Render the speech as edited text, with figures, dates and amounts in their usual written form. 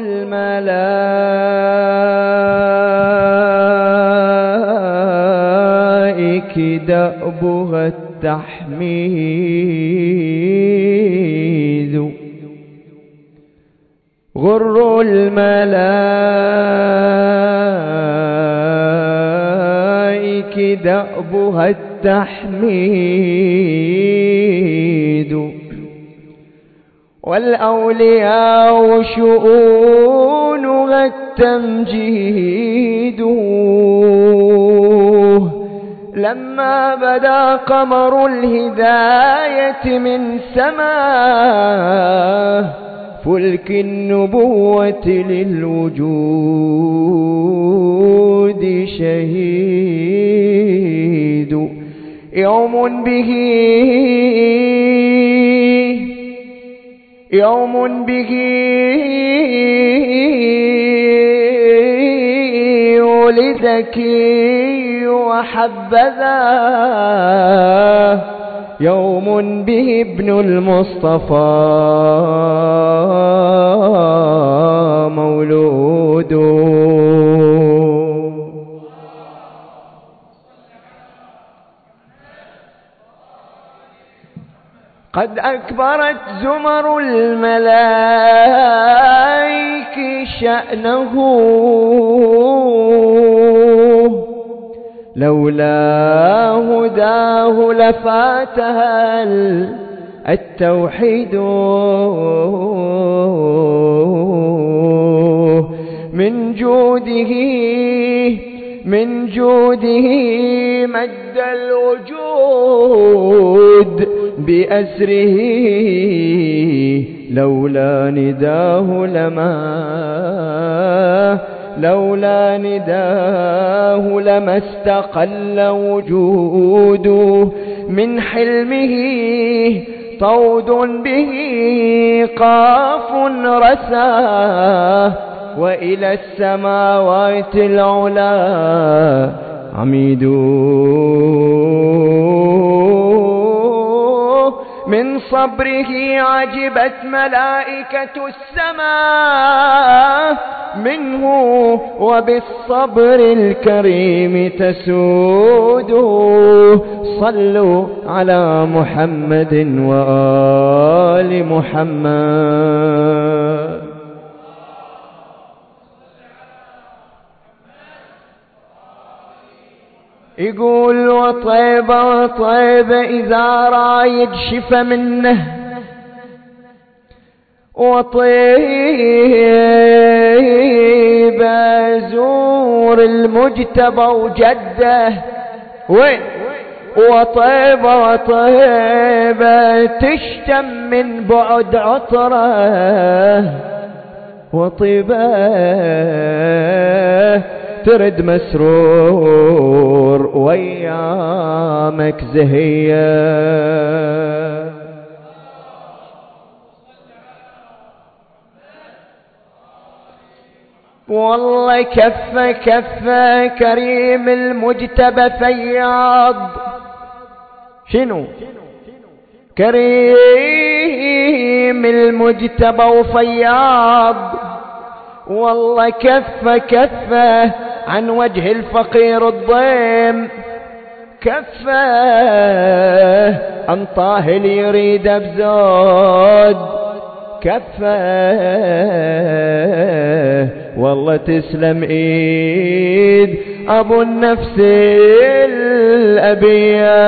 الملائك دأبها التحميد غر الملائك دأبها التحميد والأولياء شؤونها التمجيد لما بدا قمر الهداية من سماه فلك النبوة للوجود شهيد يوم به ولدكي وحبذا يوم به ابن المصطفى مولود قد أكبرت زمر الملائك شأنه لولا هداه لفاتها التوحيد من جوده مد الوجود بأسره لولا نداه لما استقل وجوده من حلمه طود به قاف رساه وإلى السماوات العلا عميد من صبره عجبت ملائكة السماء منه وبالصبر الكريم تسود صلوا على محمد وآل محمد يقول وطيبة إذا رايد شفى منه وطيبة زور المجتبى وجده وين وطيبة تشتم من بعد عطره وطيبة ترد مسرور ويامك زهية والله كفة كريم المجتبى فياض شنو كريم المجتبى وفياض والله كفة عن وجه الفقير الضيم كفة عن طاهل يريد بزود كفة والله تسلم ايد ابو النفس الابيه